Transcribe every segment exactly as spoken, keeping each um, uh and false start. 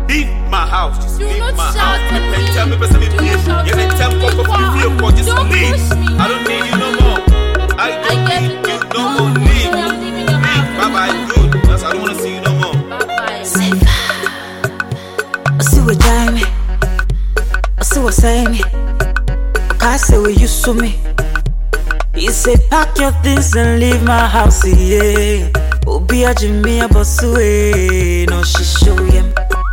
leave my house. Just Do leave not my shout house. at You me. can tell me person Do not shout you can at tell me. me what Wow. you feel for. Just Don't leave. push me. I don't need you no more. I I don't get need it. you no Don't more. push Leave. me. I'm leaving your Leave. house. Bye bye. Good. That's, I don't want to see you no more. Bye bye. I see what drive me. I see what say me. I say what you saw me. He say pack your things and leave my house, yeah. Obi a Jimmy a boss away, no she show him.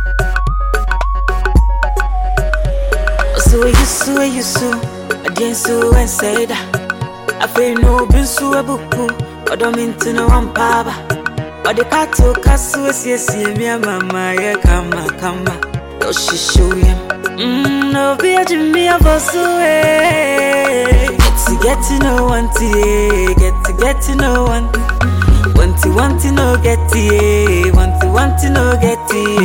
So you so you so, I didn't so and say that. I feel no bin so a buku, I don't mean to know I'm papa. But the cat to castle is yes, me mama, yeah, come on, come on. No she show him. Mmm, no be a Jimmy a boss away. Get to get to know one, yeah, get to get to know one. Want to want to know get it, want to want to know get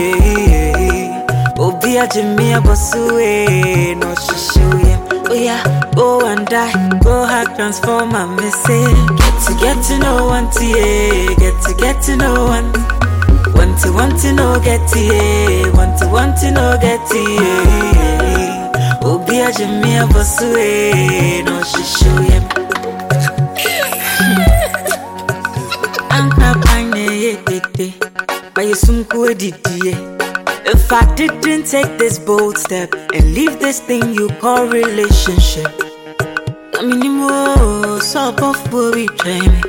it. Oh, be a Jimmy a boss away, no she show him. Oh yeah, go and die, go hack transform and message. Get to get to know one, yeah, get to get to know one. Want to want to know get it, want to want to know get it. Oh, be a Jimmy a boss away, no she show him. But you soon could if I didn't take this bold step and leave this thing you call relationship, I mean, you more so both will betray me.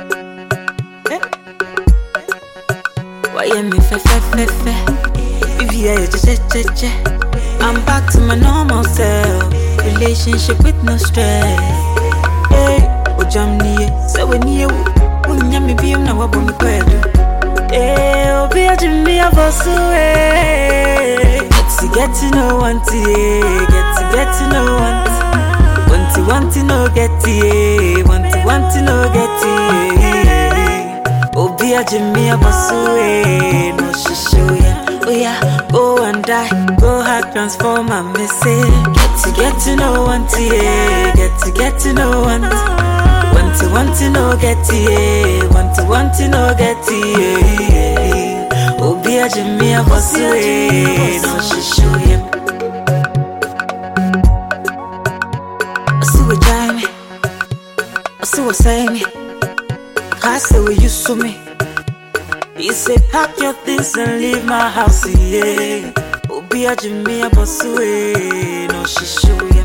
Why am I fe fe fe fe? If you are just che che, I'm back to my normal self. Relationship with no stress. Hey, oh jam niye, so when you. Nyami bi na wabo mi kwedu. Eh, obi a Jimmy a boss away. Get to get to know one, yeah. Get to get to know one. Want to want to know get it. Want to want to know get it. Obi a Jimmy a boss away. No she show ya. Oh yeah, go and die. Go hack transform and message. Get to get to know one, yeah. Get to get to know one. Want to want to know get it, want to want to know get it. Oh, be a Jimmy a boss away, no she show him. I see what drive me, I see what say me. I say what you saw me. He say pack your things and leave my house, yeah. Oh, be a Jimmy a boss away, no she show him.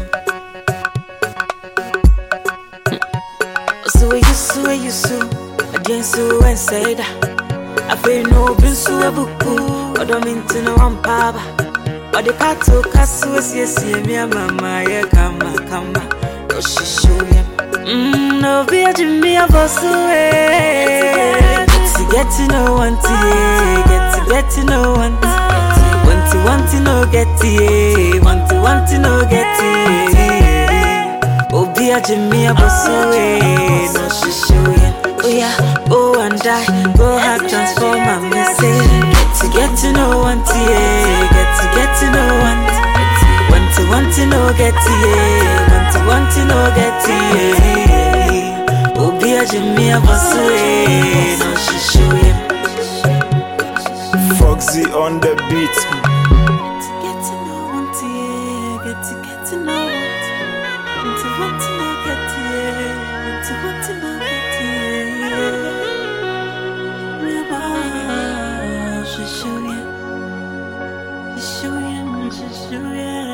So you so you so, I didn't so and say that. I feel no bin so a buku, I don't mean to know I'm papa. But the cat to castle is yes, me mama, yeah, come on, come on. No she show him. Mmm, no be a Jimmy a boss away. Get to get to know one, yeah, get to get to know one. Want to want to know get it, want to want to know get it. Oh, be a Jimmy a boss away, no she show ya. Oh yeah, go and die, go hack transform and message. Get to get to know one, yeah, get to get to know one. Want to want to know get it, want to want to know get it. Oh, be a Jimmy a boss away, no she show ya. Foxy on the beat. Get to know one, yeah, get to get to know one. Want to want to know get it, want to want to know get it. Never, she show ya, she show ya, she show ya.